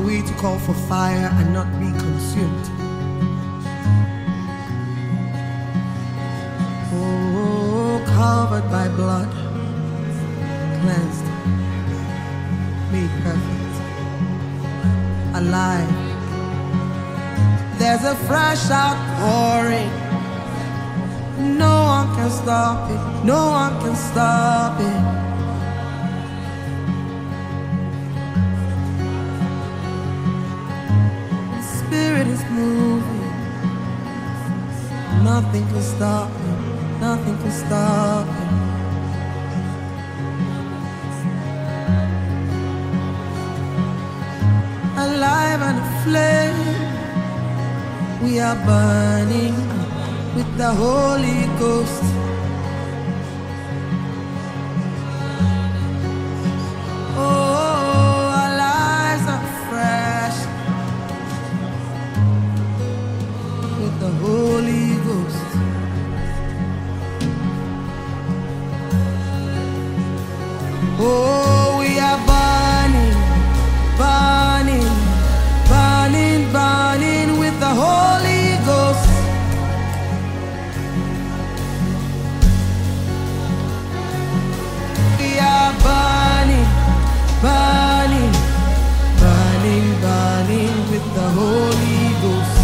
we to call for fire and not be consumed? Oh, covered by blood, cleansed, made perfect, alive. There's a fresh outpouring. No one can stop it. No one can stop it. The Spirit is moving. Nothing can stop it. Nothing can stop it. Alive and aflame, we are burning with the Holy Ghost. Oh, our lives are fresh with the Holy Ghost. Oh, we are burning, burning, burning, burning with the Holy Ghost. We are burning, burning, burning, burning with the Holy Ghost.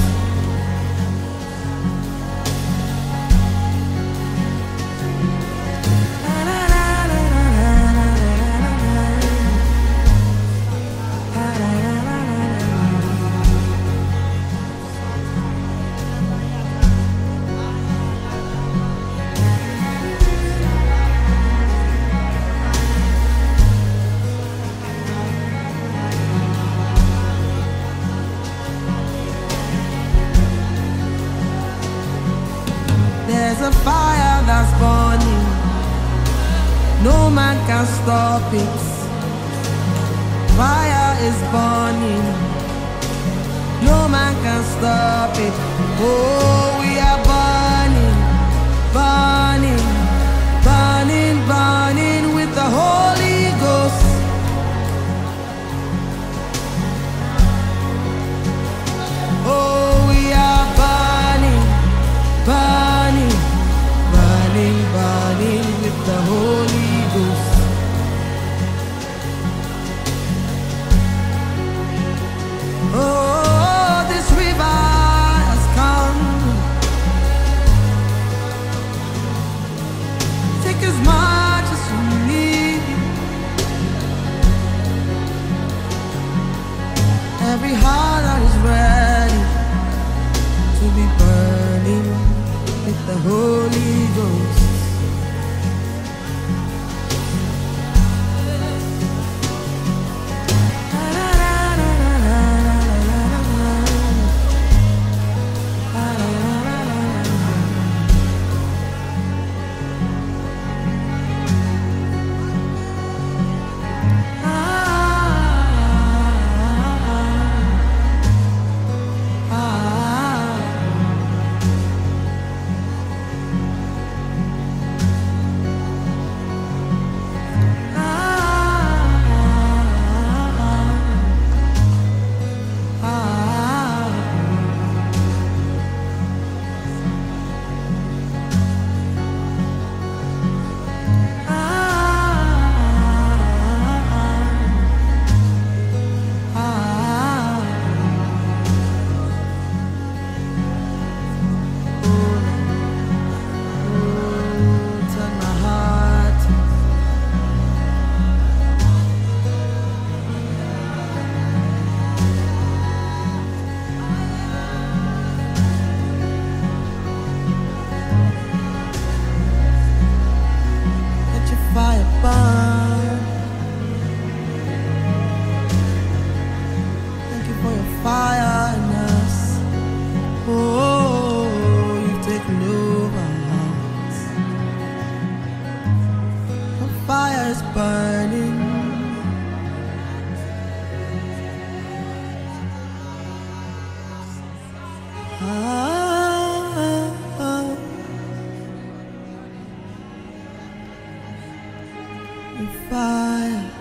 There's a fire that's burning. No man can stop it. Fire is burning. No man can stop it. Oh, we are burning, burning, burning, burning with the Holy Ghost. Oh, we are burning, burning, burning, burning with the Holy Ghost. Oh, this river has come. Take as much as you need. Every heart that is ready to be burning with the Holy Ghost. Fire in us. Oh, you've taken over hearts. The fire is burning. The fire.